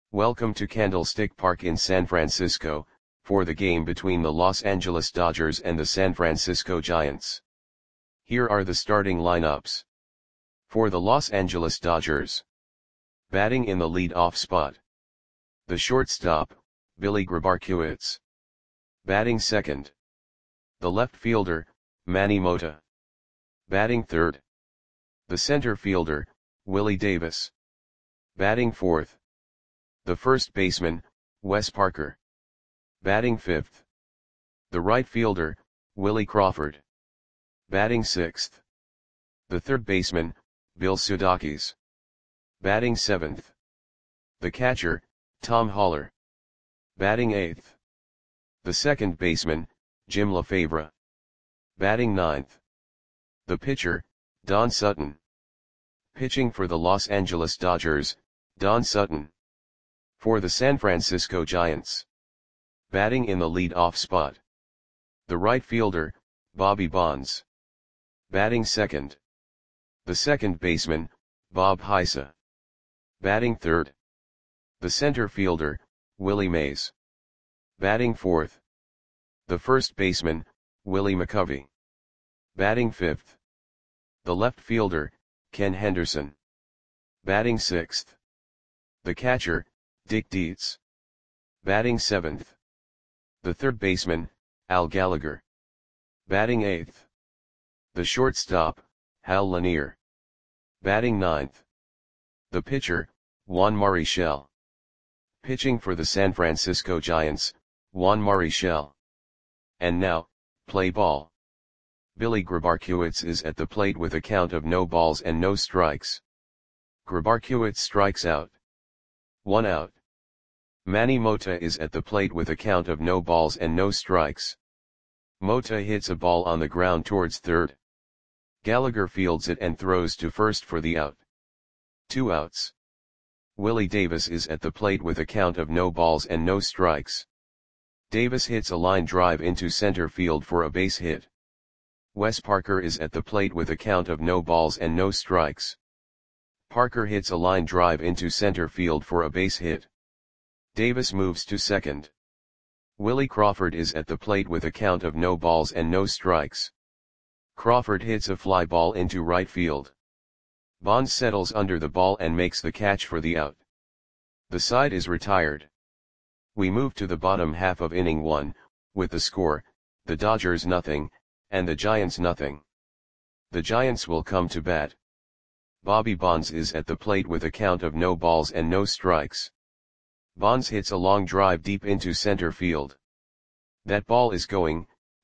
Welcome to Candlestick Park in San Francisco, for the game between the Los Angeles Dodgers and the San Francisco Giants. Here are the starting lineups. For the Los Angeles Dodgers. Batting in the lead-off spot. The shortstop, Billy Grabarkewicz. Batting second. The left fielder, Manny Mota. Batting third. The center fielder, Willie Davis. Batting fourth. The first baseman, Wes Parker. Batting fifth. The right fielder, Willie Crawford. Batting sixth. The third baseman, Bill Sudakis. Batting seventh. The catcher, Tom Haller. Batting eighth. The second baseman, Jim LaFavre. Batting ninth. The pitcher, Don Sutton. Pitching for the Los Angeles Dodgers, Don Sutton. For the San Francisco Giants. Batting in the lead-off spot. The right fielder, Bobby Bonds. Batting second. The second baseman, Bob Heisa. Batting third. The center fielder, Willie Mays. Batting fourth. The first baseman, Willie McCovey. Batting fifth. The left fielder, Ken Henderson. Batting sixth. The catcher, Dick Dietz. Batting seventh. The third baseman, Al Gallagher. Batting eighth. The shortstop, Hal Lanier. Batting ninth. The pitcher, Juan Marichal. Pitching for the San Francisco Giants, Juan Marichal. And now, play ball. Billy Grabarkewicz is at the plate with a count of no balls and no strikes. Grabarkewicz strikes out. 1 out. Manny Mota is at the plate with a count of no balls and no strikes. Mota hits a ball on the ground towards third. Gallagher fields it and throws to first for the out. 2 outs. Willie Davis is at the plate with a count of no balls and no strikes. Davis hits a line drive into center field for a base hit. Wes Parker is at the plate with a count of no balls and no strikes. Parker hits a line drive into center field for a base hit. Davis moves to second. Willie Crawford is at the plate with a count of no balls and no strikes. Crawford hits a fly ball into right field. Bonds settles under the ball and makes the catch for the out. The side is retired. We move to the bottom half of inning 1, with the score, the Dodgers nothing, and the Giants nothing. The Giants will come to bat. Bobby Bonds is at the plate with a count of no balls and no strikes. Bonds hits a long drive deep into center field. That ball is gone.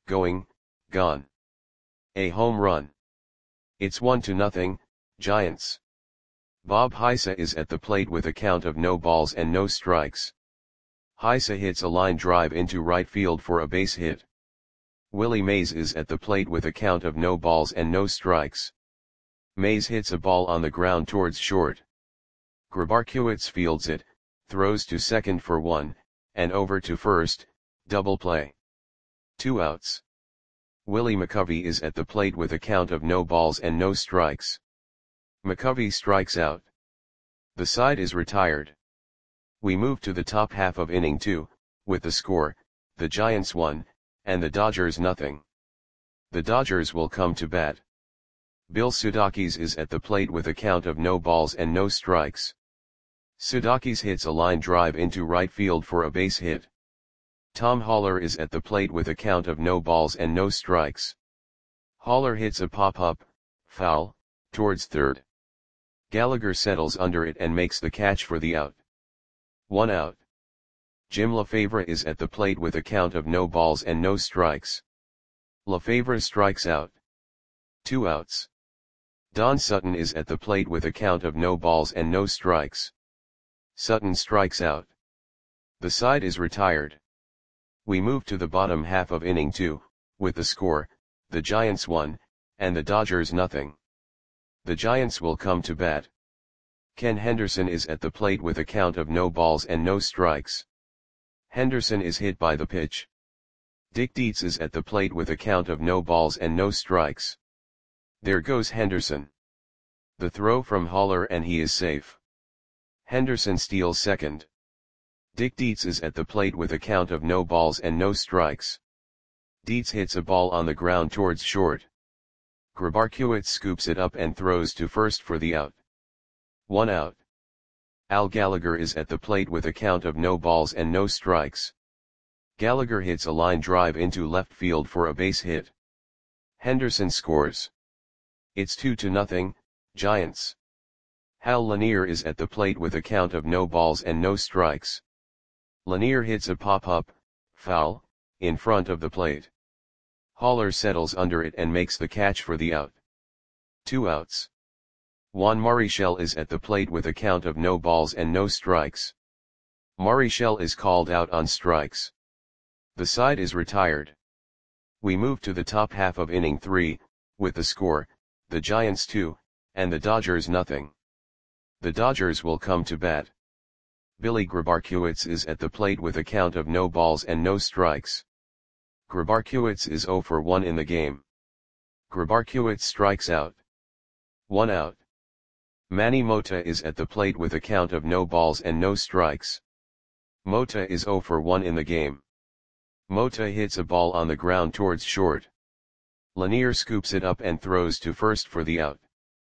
A home run. It's 1-0, Giants. Bob Heisa is at the plate with a count of no balls and no strikes. Heisa hits a line drive into right field for a base hit. Willie Mays is at the plate with a count of no balls and no strikes. Mays hits a ball on the ground towards short. Grabarkewicz fields it, throws to second for 1, and over to first, double play. 2 outs. Willie McCovey is at the plate with a count of no balls and no strikes. McCovey strikes out. The side is retired. We move to the top half of inning 2, with the score, the Giants 1, and the Dodgers nothing. The Dodgers will come to bat. Bill Sudakis is at the plate with a count of no balls and no strikes. Sudakis hits a line drive into right field for a base hit. Tom Haller is at the plate with a count of no balls and no strikes. Haller hits a pop-up, foul, towards third. Gallagher settles under it and makes the catch for the out. 1 out. Jim LaFavre is at the plate with a count of no balls and no strikes. LaFavre strikes out. 2 outs. Don Sutton is at the plate with a count of no balls and no strikes. Sutton strikes out. The side is retired. We move to the bottom half of inning 2, with the score, the Giants 1, and the Dodgers nothing. The Giants will come to bat. Ken Henderson is at the plate with a count of no balls and no strikes. Henderson is hit by the pitch. Dick Dietz is at the plate with a count of no balls and no strikes. There goes Henderson. The throw from Haller and he is safe. Henderson steals second. Dick Dietz is at the plate with a count of no balls and no strikes. Dietz hits a ball on the ground towards short. Grabarkiewicz scoops it up and throws to first for the out. 1 out. Al Gallagher is at the plate with a count of no balls and no strikes. Gallagher hits a line drive into left field for a base hit. Henderson scores. It's 2-0, Giants. Hal Lanier is at the plate with a count of no balls and no strikes. Lanier hits a pop-up, foul, in front of the plate. Haller settles under it and makes the catch for the out. 2 outs. Juan Marichal is at the plate with a count of no balls and no strikes. Marichal is called out on strikes. The side is retired. We move to the top half of inning 3, with the score, the Giants 2, and the Dodgers nothing. The Dodgers will come to bat. Billy Grabarkiewicz is at the plate with a count of no balls and no strikes. Grabarkiewicz is 0 for 1 in the game. Grabarkiewicz strikes out. 1 out. Manny Mota is at the plate with a count of no balls and no strikes. Mota is 0 for 1 in the game. Mota hits a ball on the ground towards short. Lanier scoops it up and throws to first for the out.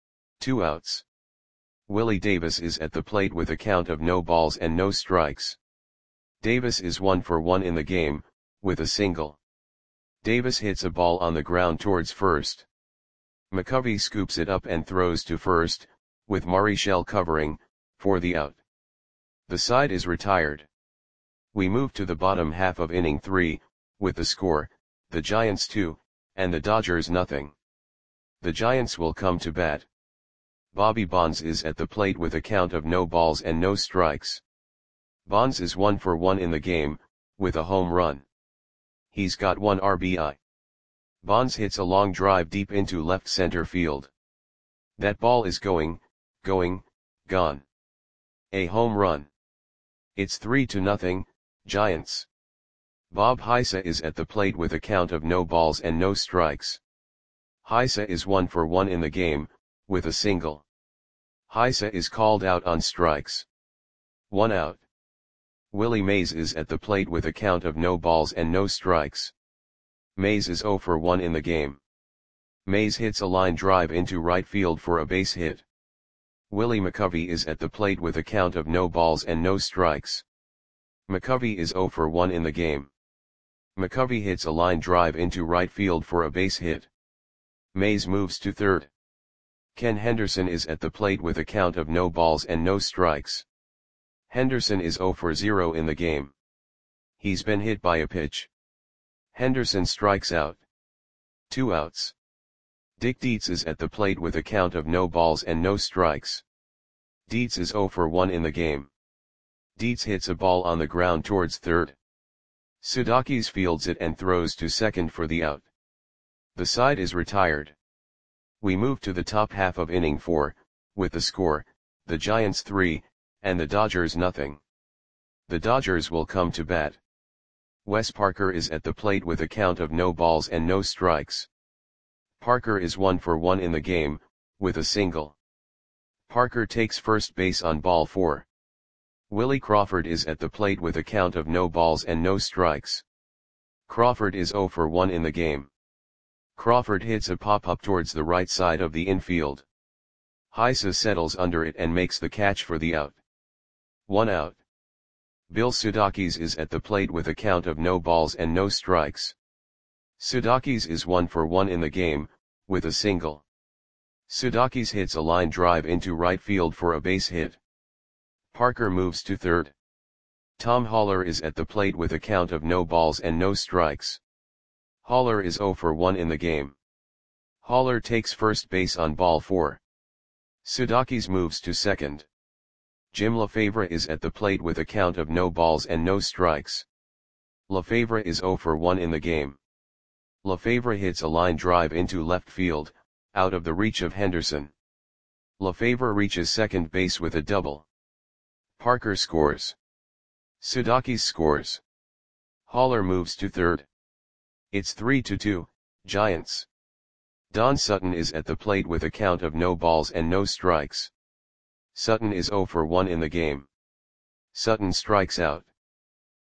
2 outs. Willie Davis is at the plate with a count of no balls and no strikes. Davis is 1 for 1 in the game, with a single. Davis hits a ball on the ground towards first. McCovey scoops it up and throws to first, with Marichal covering, for the out. The side is retired. We move to the bottom half of inning 3, with the score, the Giants 2, and the Dodgers nothing. The Giants will come to bat. Bobby Bonds is at the plate with a count of no balls and no strikes. Bonds is 1 for 1 in the game, with a home run. He's got 1 RBI. Bonds hits a long drive deep into left center field. That ball is gone. A home run. It's 3-0, Giants. Bob Heisa is at the plate with a count of no balls and no strikes. Heisa is 1 for 1 in the game, with a single. Heisa is called out on strikes. 1 out. Willie Mays is at the plate with a count of no balls and no strikes. Mays is 0 for 1 in the game. Mays hits a line drive into right field for a base hit. Willie McCovey is at the plate with a count of no balls and no strikes. McCovey is 0 for 1 in the game. McCovey hits a line drive into right field for a base hit. Mays moves to third. Ken Henderson is at the plate with a count of no balls and no strikes. Henderson is 0 for 0 in the game. He's been hit by a pitch. Henderson strikes out. 2 outs. Dick Dietz is at the plate with a count of no balls and no strikes. Dietz is 0 for 1 in the game. Dietz hits a ball on the ground towards third. Sudakis fields it and throws to second for the out. The side is retired. We move to the top half of inning 4, with the score, the Giants 3, and the Dodgers nothing. The Dodgers will come to bat. Wes Parker is at the plate with a count of no balls and no strikes. Parker is 1 for 1 in the game, with a single. Parker takes first base on ball 4. Willie Crawford is at the plate with a count of no balls and no strikes. Crawford is 0 for 1 in the game. Crawford hits a pop-up towards the right side of the infield. Heisa settles under it and makes the catch for the out. 1 out. Bill Sudakis is at the plate with a count of no balls and no strikes. Sudakis is 1 for 1 in the game, with a single. Sudakis hits a line drive into right field for a base hit. Parker moves to third. Tom Haller is at the plate with a count of no balls and no strikes. Haller is 0 for 1 in the game. Haller takes first base on ball 4. Sudakis moves to second. Jim Lefevre is at the plate with a count of no balls and no strikes. Lefevre is 0 for 1 in the game. Lefevre hits a line drive into left field, out of the reach of Henderson. Lefevre reaches second base with a double. Parker scores. Sudakis scores. Haller moves to third. It's 3-2, Giants. Don Sutton is at the plate with a count of no balls and no strikes. Sutton is 0 for 1 in the game. Sutton strikes out.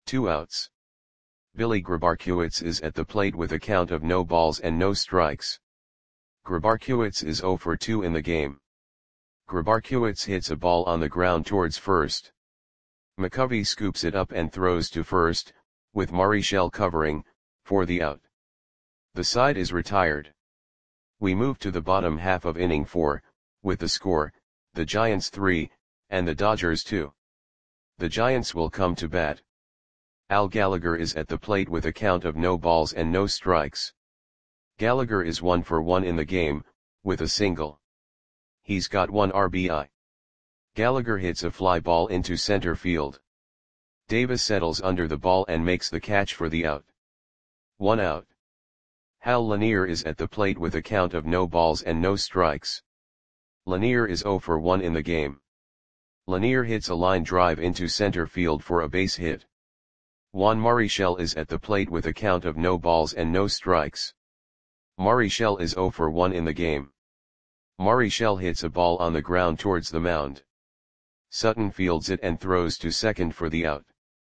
2 outs. Billy Grabarkiewicz is at the plate with a count of no balls and no strikes. Grabarkiewicz is 0 for 2 in the game. Grabarkiewicz hits a ball on the ground towards first. McCovey scoops it up and throws to first, with Marichal covering, for the out. The side is retired. We move to the bottom half of inning 4, with the score, the Giants 3, and the Dodgers 2. The Giants will come to bat. Al Gallagher is at the plate with a count of no balls and no strikes. Gallagher is 1 for 1 in the game, with a single. He's got 1 RBI. Gallagher hits a fly ball into center field. Davis settles under the ball and makes the catch for the out. 1 out. Hal Lanier is at the plate with a count of no balls and no strikes. Lanier is 0 for 1 in the game. Lanier hits a line drive into center field for a base hit. Juan Marichal is at the plate with a count of no balls and no strikes. Marichal is 0 for 1 in the game. Marichal hits a ball on the ground towards the mound. Sutton fields it and throws to second for the out.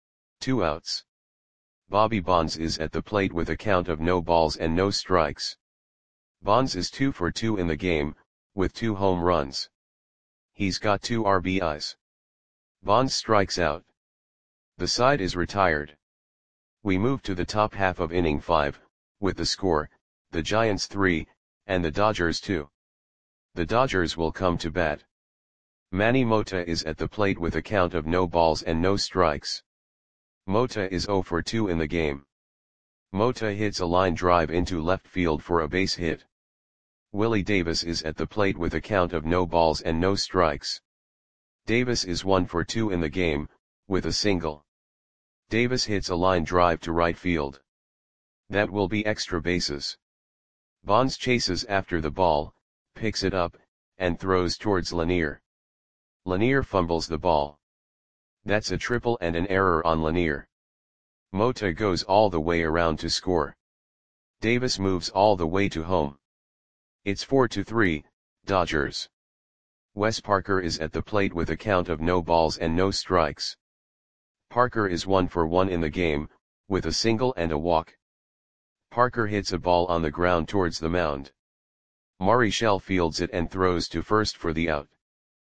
2 outs. Bobby Bonds is at the plate with a count of no balls and no strikes. Bonds is 2 for 2 in the game, with 2 home runs. He's got 2 RBIs. Bonds strikes out. The side is retired. We move to the top half of inning 5, with the score, the Giants 3, and the Dodgers 2. The Dodgers will come to bat. Manny Mota is at the plate with a count of no balls and no strikes. Mota is 0 for 2 in the game. Mota hits a line drive into left field for a base hit. Willie Davis is at the plate with a count of no balls and no strikes. Davis is 1 for 2 in the game, with a single. Davis hits a line drive to right field. That will be extra bases. Bonds chases after the ball, picks it up, and throws towards Lanier. Lanier fumbles the ball. That's a triple and an error on Lanier. Mota goes all the way around to score. Davis moves all the way to home. It's 4-3, Dodgers. Wes Parker is at the plate with a count of no balls and no strikes. Parker is 1 for 1 in the game, with a single and a walk. Parker hits a ball on the ground towards the mound. Marichal fields it and throws to first for the out.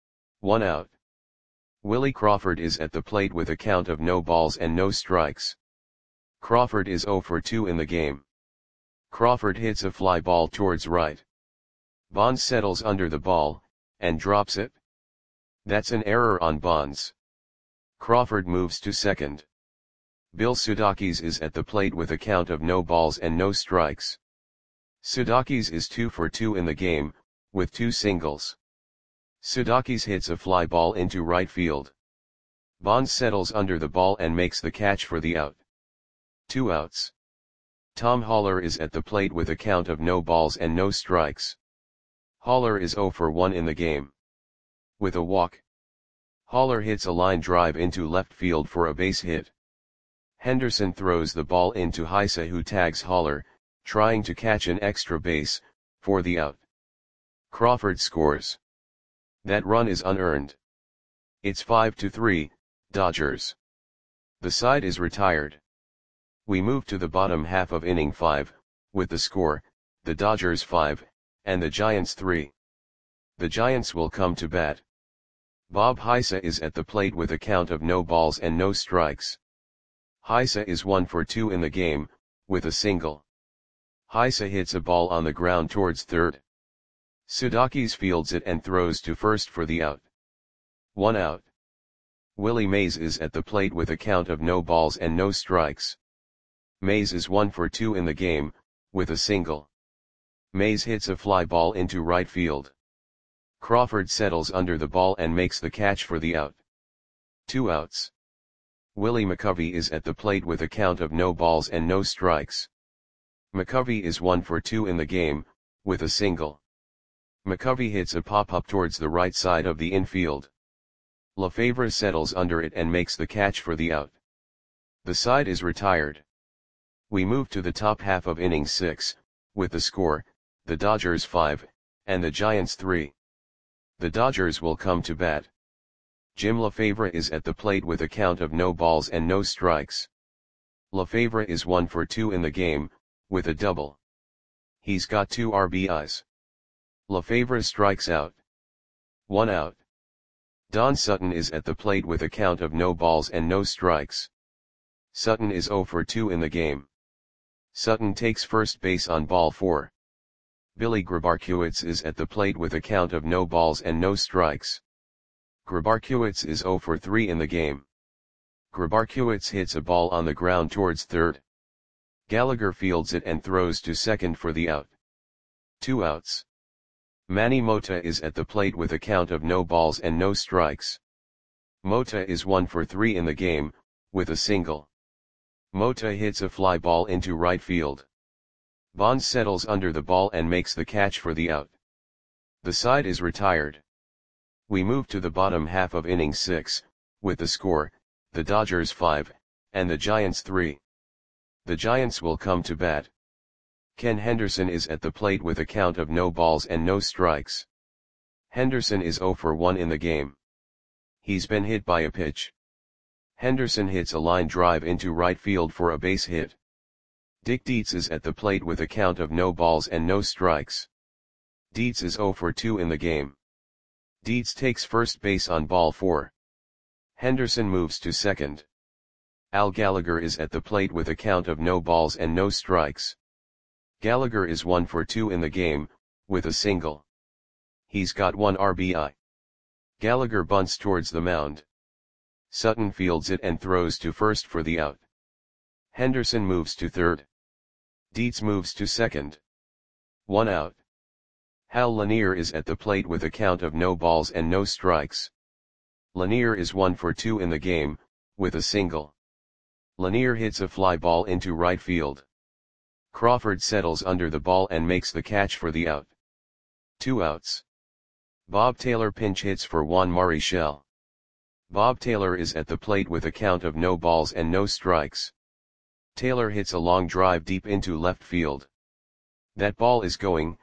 1 out. Willie Crawford is at the plate with a count of no balls and no strikes. Crawford is 0 for 2 in the game. Crawford hits a fly ball towards right. Bonds settles under the ball, and drops it. That's an error on Bonds. Crawford moves to second. Bill Sudakis is at the plate with a count of no balls and no strikes. Sudakis is 2 for 2 in the game, with 2 singles. Sudakis hits a fly ball into right field. Bonds settles under the ball and makes the catch for the out. 2 outs. Tom Haller is at the plate with a count of no balls and no strikes. Haller is 0 for 1 in the game. With a walk. Haller hits a line drive into left field for a base hit. Henderson throws the ball into Heise, who tags Haller, trying to catch an extra base, for the out. Crawford scores. That run is unearned. It's 5-3, Dodgers. The side is retired. We move to the bottom half of inning 5, with the score, the Dodgers 5, and the Giants 3. The Giants will come to bat. Bob Heise is at the plate with a count of no balls and no strikes. Heise is 1 for 2 in the game, with a single. Heise hits a ball on the ground towards third. Sudakis fields it and throws to first for the out. 1 out. Willie Mays is at the plate with a count of no balls and no strikes. Mays is 1 for 2 in the game, with a single. Mays hits a fly ball into right field. Crawford settles under the ball and makes the catch for the out. 2 outs. Willie McCovey is at the plate with a count of no balls and no strikes. McCovey is 1 for 2 in the game, with a single. McCovey hits a pop-up towards the right side of the infield. Lefevre settles under it and makes the catch for the out. The side is retired. We move to the top half of inning 6, with the score, the Dodgers 5, and the Giants 3. The Dodgers will come to bat. Jim Lefevre is at the plate with a count of no balls and no strikes. Lefebvre is 1 for 2 in the game, with a double. He's got 2 RBIs. Lefebvre strikes out. 1 out. Don Sutton is at the plate with a count of no balls and no strikes. Sutton is 0 for 2 in the game. Sutton takes first base on ball 4. Billy Grabarkiewicz is at the plate with a count of no balls and no strikes. Grabarkiewicz is 0 for 3 in the game. Grabarkiewicz hits a ball on the ground towards third. Gallagher fields it and throws to second for the out. 2 outs. Manny Mota is at the plate with a count of no balls and no strikes. Mota is 1 for 3 in the game, with a single. Mota hits a fly ball into right field. Bonds settles under the ball and makes the catch for the out. The side is retired. We move to the bottom half of inning 6, with the score, the Dodgers 5, and the Giants 3. The Giants will come to bat. Ken Henderson is at the plate with a count of no balls and no strikes. Henderson is 0 for 1 in the game. He's been hit by a pitch. Henderson hits a line drive into right field for a base hit. Dick Dietz is at the plate with a count of no balls and no strikes. Dietz is 0 for 2 in the game. Dietz takes first base on ball 4. Henderson moves to second. Al Gallagher is at the plate with a count of no balls and no strikes. Gallagher is 1 for 2 in the game, with a single. He's got 1 RBI. Gallagher bunts towards the mound. Sutton fields it and throws to first for the out. Henderson moves to third. Dietz moves to second. 1 out. Hal Lanier is at the plate with a count of no balls and no strikes. Lanier is 1 for 2 in the game, with a single. Lanier hits a fly ball into right field. Crawford settles under the ball and makes the catch for the out. 2 outs. Bob Taylor pinch hits for Juan Marichal. Bob Taylor is at the plate with a count of no balls and no strikes. Taylor hits a long drive deep into left field. That ball is going,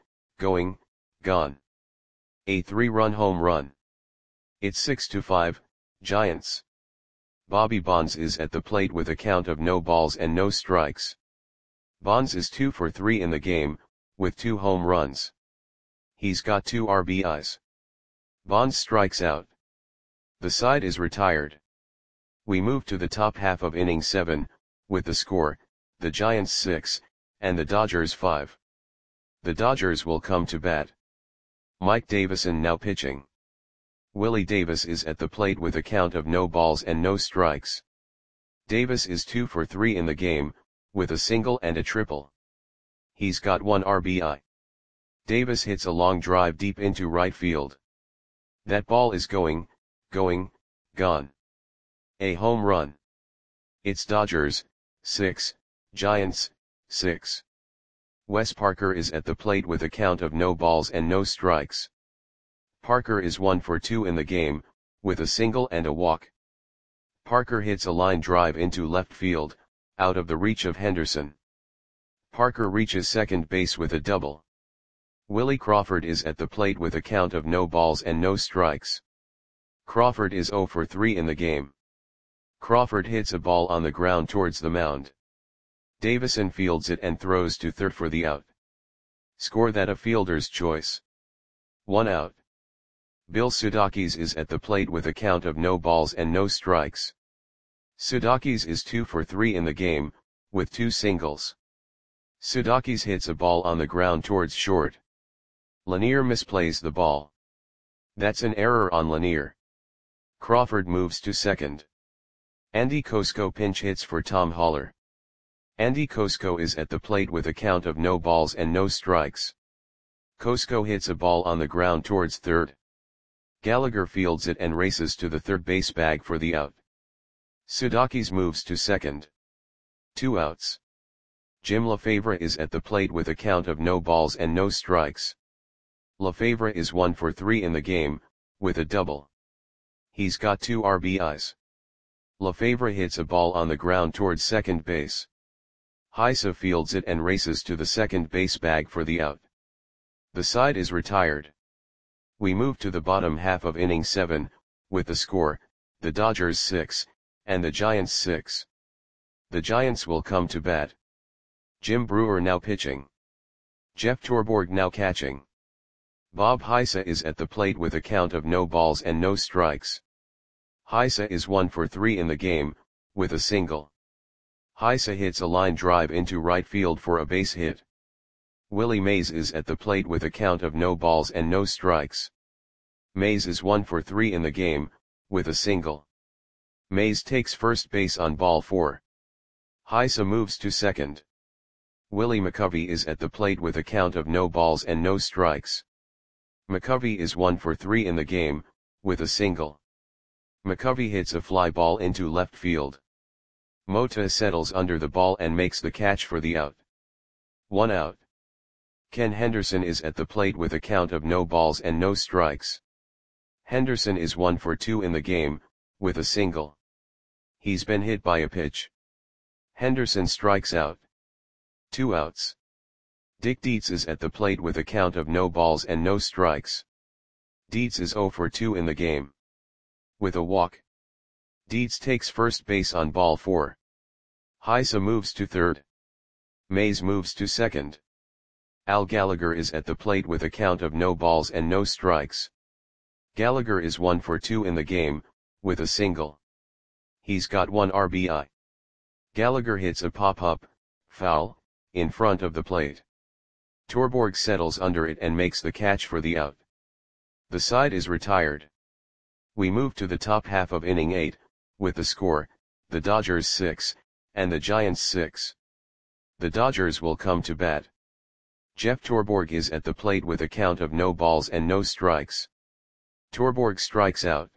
gone. A 3-run home run. It's 6-5, Giants. Bobby Bonds is at the plate with a count of no balls and no strikes. Bonds is 2 for 3 in the game, with 2 home runs. He's got 2 RBIs. Bonds strikes out. The side is retired. We move to the top half of inning 7, with the score, the Giants 6, and the Dodgers 5. The Dodgers will come to bat. Mike Davison now pitching. Willie Davis is at the plate with a count of no balls and no strikes. Davis is 2 for 3 in the game, with a single and a triple. He's got 1 RBI. Davis hits a long drive deep into right field. That ball is going, gone. A home run. It's Dodgers 6, Giants 6. Wes Parker is at the plate with a count of no balls and no strikes. Parker is 1 for 2 in the game, with a single and a walk. Parker hits a line drive into left field, out of the reach of Henderson. Parker reaches second base with a double. Willie Crawford is at the plate with a count of no balls and no strikes. Crawford is 0 for 3 in the game. Crawford hits a ball on the ground towards the mound. Davison fields it and throws to third for the out. Score that a fielder's choice. 1 out. Bill Sudakis is at the plate with a count of no balls and no strikes. Sudakis is 2 for 3 in the game, with 2 singles. Sudakis hits a ball on the ground towards short. Lanier misplays the ball. That's an error on Lanier. Crawford moves to second. Andy Kosko pinch hits for Tom Haller. Andy Kosko is at the plate with a count of no balls and no strikes. Kosko hits a ball on the ground towards third. Gallagher fields it and races to the third base bag for the out. Sudakis moves to second. 2 outs. Jim Lefebvre is at the plate with a count of no balls and no strikes. Lefebvre is 1 for 3 in the game, with a double. He's got 2 RBIs. Lefebvre hits a ball on the ground towards second base. Heisa fields it and races to the second base bag for the out. The side is retired. We move to the bottom half of inning 7, with the score, the Dodgers 6, and the Giants 6. The Giants will come to bat. Jim Brewer now pitching. Jeff Torborg now catching. Bob Heise is at the plate with a count of no balls and no strikes. Heise is 1 for 3 in the game, with a single. Heise hits a line drive into right field for a base hit. Willie Mays is at the plate with a count of no balls and no strikes. Mays is 1 for 3 in the game, with a single. Mays takes first base on ball 4. Heise moves to second. Willie McCovey is at the plate with a count of no balls and no strikes. McCovey is 1 for 3 in the game, with a single. McCovey hits a fly ball into left field. Mota settles under the ball and makes the catch for the out. 1 out. Ken Henderson is at the plate with a count of no balls and no strikes. Henderson is 1 for 2 in the game, with a single. He's been hit by a pitch. Henderson strikes out. 2 outs. Dick Dietz is at the plate with a count of no balls and no strikes. Dietz is 0 for 2 in the game. With a walk. Dietz takes first base on ball 4. Heise moves to third. Mays moves to second. Al Gallagher is at the plate with a count of no balls and no strikes. Gallagher is 1 for 2 in the game, with a single. He's got 1 RBI. Gallagher hits a pop-up, foul, in front of the plate. Torborg settles under it and makes the catch for the out. The side is retired. We move to the top half of inning 8, with the score, the Dodgers 6, and the Giants 6. The Dodgers will come to bat. Jeff Torborg is at the plate with a count of no balls and no strikes. Torborg strikes out.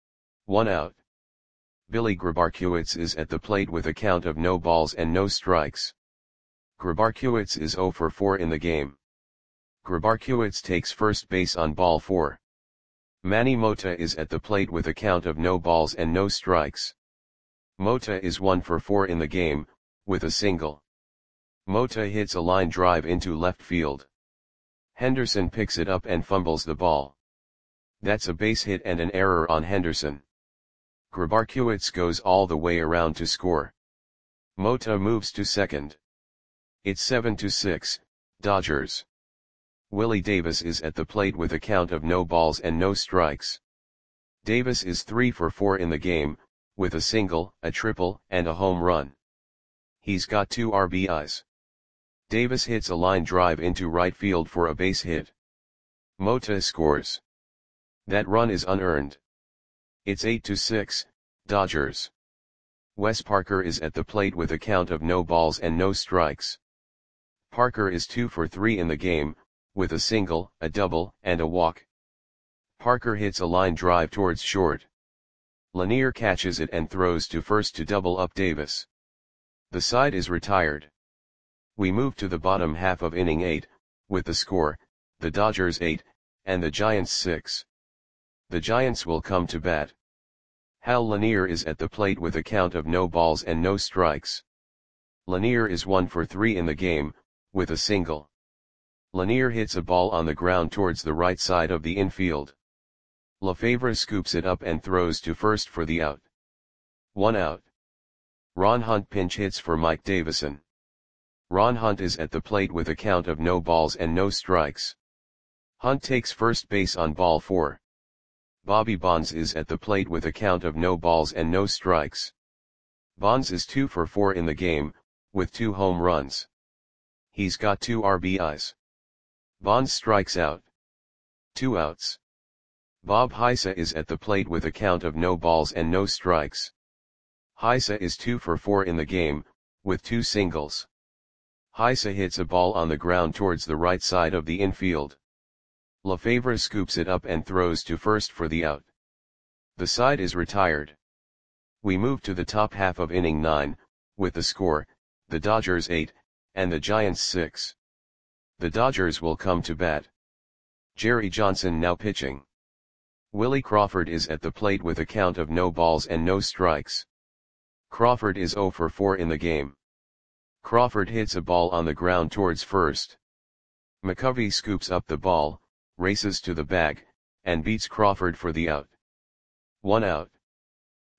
1 out. Billy Grabarkiewicz is at the plate with a count of no balls and no strikes. Grabarkiewicz is 0 for 4 in the game. Grabarkiewicz takes first base on ball 4. Manny Mota is at the plate with a count of no balls and no strikes. Mota is 1 for 4 in the game, with a single. Mota hits a line drive into left field. Henderson picks it up and fumbles the ball. That's a base hit and an error on Henderson. Grabarkiewicz goes all the way around to score. Mota moves to second. It's 7-6, Dodgers. Willie Davis is at the plate with a count of no balls and no strikes. Davis is 3 for 4 in the game, with a single, a triple, and a home run. He's got 2 RBIs. Davis hits a line drive into right field for a base hit. Mota scores. That run is unearned. It's 8-6, Dodgers. Wes Parker is at the plate with a count of no balls and no strikes. Parker is 2 for 3 in the game, with a single, a double, and a walk. Parker hits a line drive towards short. Lanier catches it and throws to first to double up Davis. The side is retired. We move to the bottom half of inning 8, with the score, the Dodgers 8, and the Giants 6. The Giants will come to bat. Hal Lanier is at the plate with a count of no balls and no strikes. Lanier is 1 for 3 in the game, with a single. Lanier hits a ball on the ground towards the right side of the infield. Lefevre scoops it up and throws to first for the out. 1 out. Ron Hunt pinch hits for Mike Davison. Ron Hunt is at the plate with a count of no balls and no strikes. Hunt takes first base on ball 4. Bobby Bonds is at the plate with a count of no balls and no strikes. Bonds is 2 for 4 in the game, with 2 home runs. He's got 2 RBIs. Bonds strikes out. 2 outs. Bob Heise is at the plate with a count of no balls and no strikes. Heise is 2 for 4 in the game, with 2 singles. Heise hits a ball on the ground towards the right side of the infield. Lefevre scoops it up and throws to first for the out. The side is retired. We move to the top half of inning 9, with the score, the Dodgers 8, and the Giants 6. The Dodgers will come to bat. Jerry Johnson now pitching. Willie Crawford is at the plate with a count of no balls and no strikes. Crawford is 0 for 4 in the game. Crawford hits a ball on the ground towards first. McCovey scoops up the ball, races to the bag, and beats Crawford for the out. 1 out.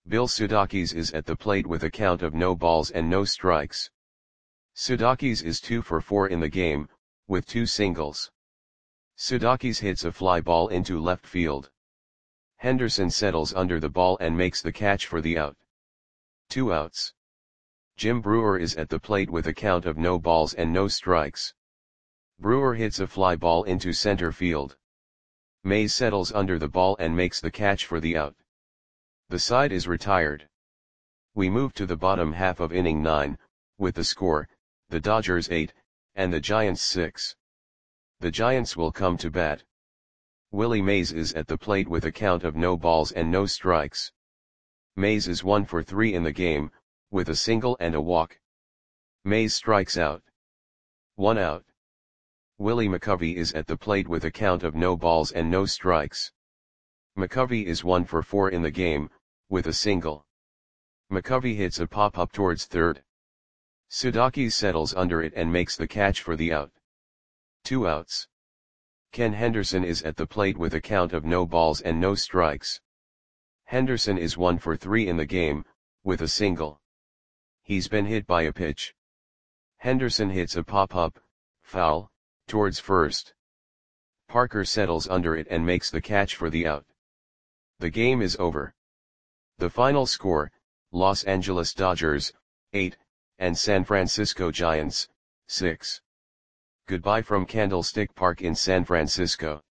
Bill Sudakis is at the plate with a count of no balls and no strikes. Sudakis is 2 for 4 in the game, with 2 singles. Sudakis hits a fly ball into left field. Henderson settles under the ball and makes the catch for the out. 2 outs. Jim Brewer is at the plate with a count of no balls and no strikes. Brewer hits a fly ball into center field. Mays settles under the ball and makes the catch for the out. The side is retired. We move to the bottom half of inning 9, with the score, the Dodgers 8, and the Giants 6. The Giants will come to bat. Willie Mays is at the plate with a count of no balls and no strikes. Mays is 1 for 3 in the game, with a single and a walk. Mays strikes out. 1 out. Willie McCovey is at the plate with a count of no balls and no strikes. McCovey is 1 for 4 in the game, with a single. McCovey hits a pop-up towards third. Sudakis settles under it and makes the catch for the out. 2 outs. Ken Henderson is at the plate with a count of no balls and no strikes. Henderson is 1 for 3 in the game, with a single. He's been hit by a pitch. Henderson hits a pop-up, foul, towards first. Parker settles under it and makes the catch for the out. The game is over. The final score, Los Angeles Dodgers, 8, and San Francisco Giants, 6. Goodbye from Candlestick Park in San Francisco.